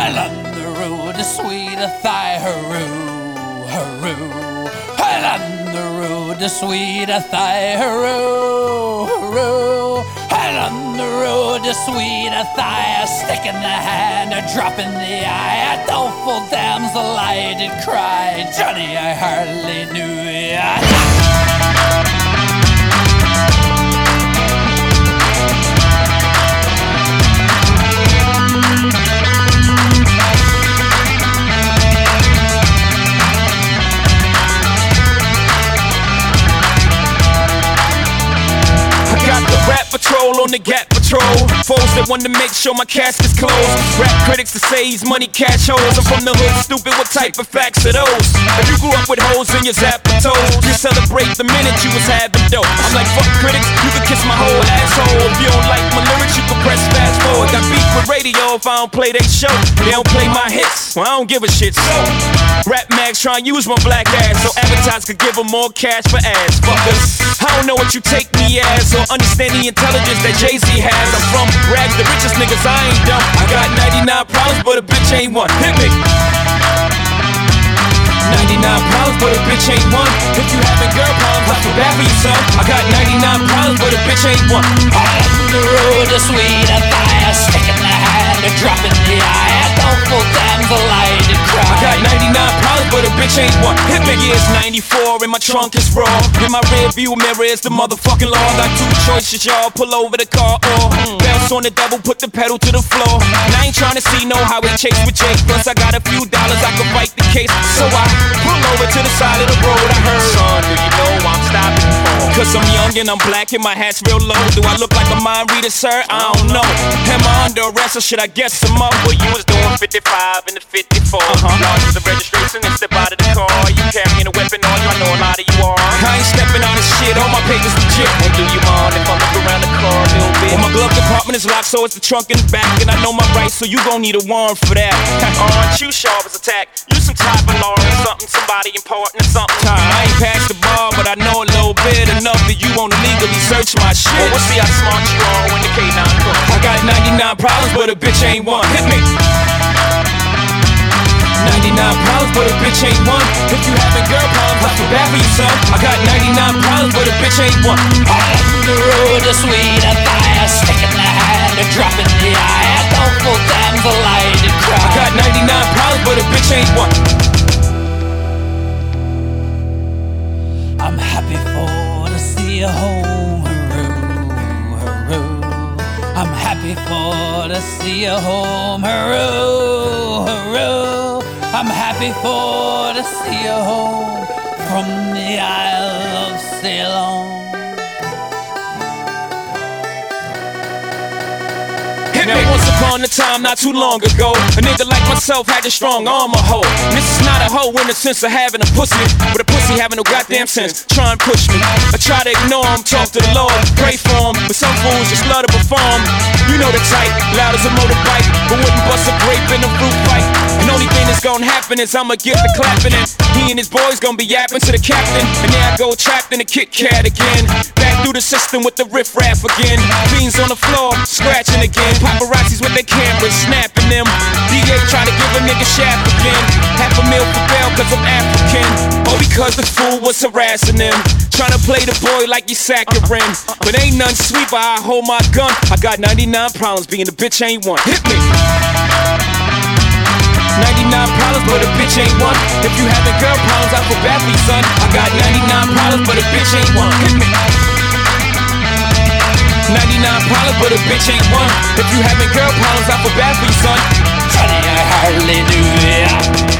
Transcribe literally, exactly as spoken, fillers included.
Well, on the road to sweet thigh, hurroo, hurroo. Well, on the road to sweet thigh, hurroo, hurroo. Well, on the road to sweet thigh, a stick in the hand, a drop in the eye, a doleful damsel I did cry. Johnny, I hardly knew ya. Patrol on the Gap Patrol. Foes that want to make sure my casket's closed. Rap critics to say he's money cash holes. I'm from the hood, stupid, what type of facts are those? If you grew up with holes in your zapper toes, you celebrate the minute you was having dope. I'm like, fuck critics, you can kiss my whole asshole. If you don't like my lyrics, you can press fast forward. Got beef with radio if I don't play they show. They don't play my hits, well I don't give a shit. So, rap mags try and use my black ass so advertisers could give them more cash for ads. Fuckers, I don't know what you take me as or understand the intelligence that Jay-Z has. I'm from rags, the richest niggas, I ain't dumb. I got ninety-nine problems, but a bitch ain't one. Hit me. ninety-nine problems, but a bitch ain't one. If you having girl problems, I feel bad for you, son. I got ninety-nine problems, but a bitch ain't one. On the road to sweet thigh, a stick in the hand, a drop in the eye, a doleful damsel I did cry. I got ninety-nine problems, but a bitch ain't one. Hit me. Yeah, it's ninety-four, and my trunk is raw. In my rear view mirror is the motherfucking law. Got two choices, y'all. Pull over the car or mm. bounce on the double, put the pedal to the floor. And I ain't trying to see no highway chase with Jake. Plus I got a few dollars, I can fight the case. So I pull over to the side of the road. I heard, son, do you know I'm stopping for? Cause I'm young and I'm black and my hat's real low. Do I look like a mind reader, sir? I don't know. Am I under arrest or should I guess some up? Well, you was doing fifty-five in the fifty-four. Uh-huh. Lost the registration and step out of the car. You carrying a weapon on you, I know a lot of you are. I ain't stepping on this shit, all my papers legit. Well, do you mind if I look around the car a little bit? Well, my glove compartment is locked, so it's the trunk in the back. And I know my rights, so you gon' need a warrant for that. Aren't you sharp as a tack? You some type of law or something, somebody important or something. I ain't past the bar, but I know a little bit enough that you won't illegally search my shit. Well, we'll see how smart you are when the K nine comes. I got ninety-nine problems, but a bitch ain't one. Hit me. ninety-nine problems, but a bitch ain't one. If you having girl problems, I feel bad for you, son. I got ninety-nine problems, but a bitch ain't one. On the road to sweet thigh, a stick in the hand, a drop in the eye, a doleful damsel I did cry. I got ninety-nine problems, but a bitch ain't one. I'm happy for to see you home, hurroo, hurroo. I'm happy for to see you home, hurroo, hurroo. I'm happy for to see you home from the Isle of Ceylon. Now once upon a time, not too long ago, a nigga like myself had a strong arm a hoe. And this is not a hoe in the sense of having a pussy, but a pussy having no goddamn sense. Try and push me, I try to ignore him, talk to the Lord, pray for him, but some fools just love to perform. You know the type, loud as a motorbike, but wouldn't bust a grape in a fruit fight. And only thing that's gonna happen is I'ma get the clapping, and he and his boys gonna be yapping to the captain. And there I go trapped in a Kit Kat again, back through the system with the riff-raff again. Beans on the floor, scratching again. Paparazzis with their cameras, snapping them. D A try to give a nigga shaft again. Half a meal for bail cause I'm African, or because the fool was harassing them. Trying to play the boy like he's saccharine, but ain't none sweet but I hold my gun. I got ninety-nine problems, being a bitch ain't one. Hit me. ninety-nine problems, but a bitch ain't one. If you having girl problems, I feel bad for you, son. I got ninety-nine problems, but a bitch ain't one. Hit me. ninety-nine problems, but a bitch ain't one. If you having girl problems, I feel bad for you, son. Johnny, I hardly knew ya.